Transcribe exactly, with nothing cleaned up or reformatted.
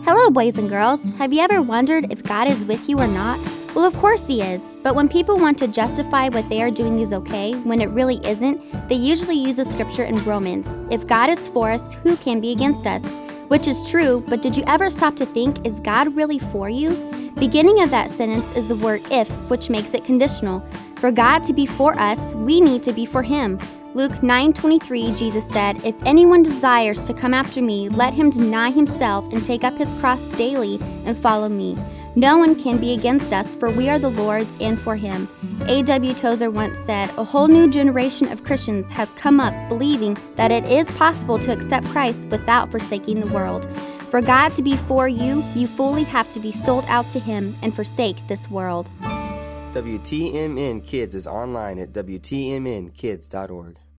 Hello, boys and girls. Have you ever wondered if God is with you or not? Well, of course He is. But when people want to justify what they are doing is okay, when it really isn't, they usually use a scripture in Romans. If God is for us, who can be against us? Which is true, but did you ever stop to think, is God really for you? Beginning of that sentence is the word if, which makes it conditional. For God to be for us, we need to be for Him. Luke nine twenty-three, Jesus said, "If anyone desires to come after me, let him deny himself and take up his cross daily and follow me." No one can be against us, for we are the Lord's and for Him. A W Tozer once said, "A whole new generation of Christians has come up believing that it is possible to accept Christ without forsaking the world. For God to be for you, you fully have to be sold out to Him and forsake this world." W T M N Kids is online at W T M N kids dot org.